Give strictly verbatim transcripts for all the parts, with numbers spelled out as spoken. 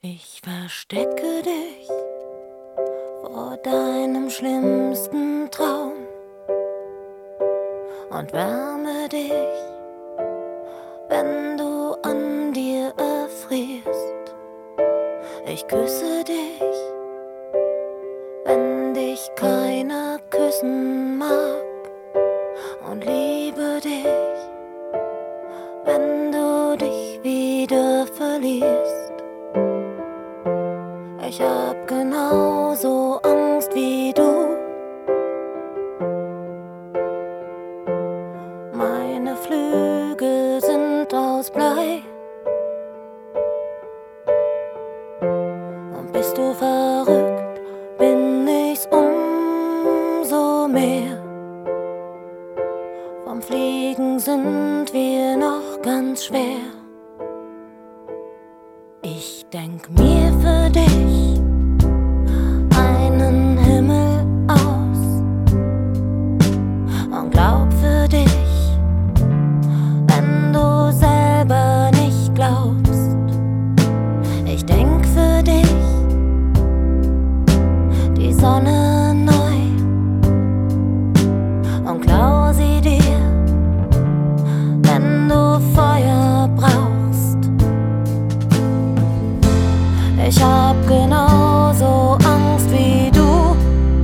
Ich verstecke dich vor deinem schlimmsten Traum und wärme dich, wenn du an dir erfrierst. Ich küsse dich, wenn dich keiner küssen mag, und liebe dich, wenn du dich wieder verlierst. Ich hab genauso Angst wie du. Meine Flügel sind aus Blei. Und bist du verrückt, bin ich's umso mehr. Vom Fliegen sind wir noch ganz schwer. Ich denk mir für dich einen Himmel aus und glaub für dich, wenn du selber nicht glaubst. Ich denk für dich die Sonne neu und klau sie dir, wenn du Feuer brauchst. Ich hab genauso Angst wie du.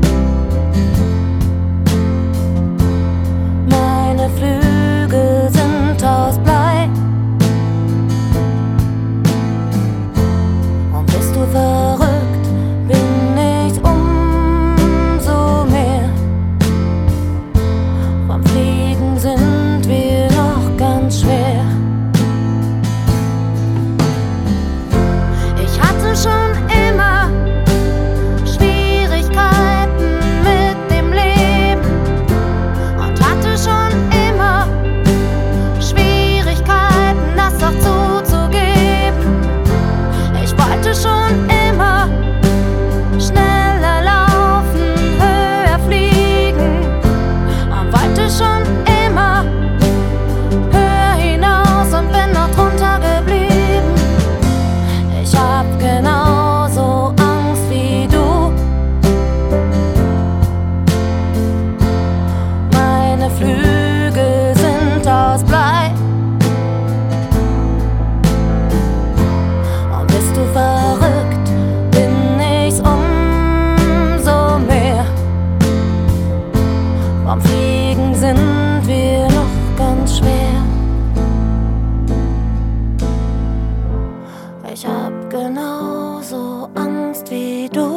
Meine Flügel sind aus Blei. Und bist du verrückt, bin ich's umso mehr. Vom Fliegen sind wir noch ganz schwer. Ich hatte schon immer Schwierigkeiten mit dem Leben und hatte schon immer Schwierigkeiten, das auch zuzugeben. Ich wollte schon immer schneller laufen, höher fliegen und wollte schon immer höher hinaus und bin noch drunter geblieben. Ich hab genauso Angst wie du. Meine Flügel sind aus Blei. Und bist du verrückt, bin ich's umso mehr. Vom Fliegen sind wir noch ganz schwer. Ich hab genauso Angst wie du.